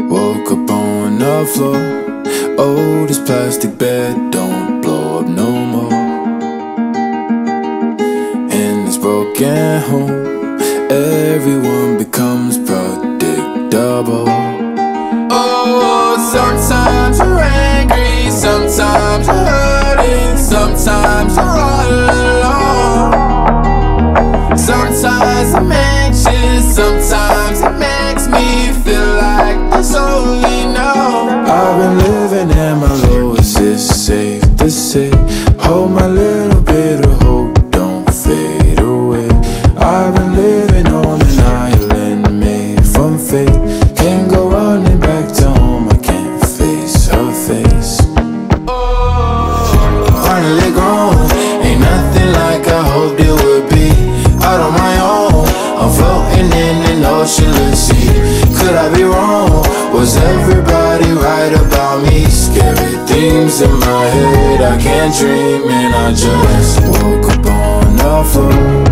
Woke up on the floor. Oh, this plastic bed don't blow up no more. In this broken home, everyone becomes predictable. Oh, sometimes you're angry, sometimes you're hurting, sometimes you're all alone. Sometimes I'm anxious, sometimes it makes me feel like there's only no. I've been living in my lowest, it's safe to say. Hold my little bit of hope, don't fade away. I've been living on an island made from fate. Can't go running back to home, I can't face her face. Finally gone, ain't nothing like I hoped it would be. Out on my own, I'm floating in an oceanless sea. Could I be wrong? Was everybody right about me? Scary things in my head, I can't dream, and I just woke up on the floor.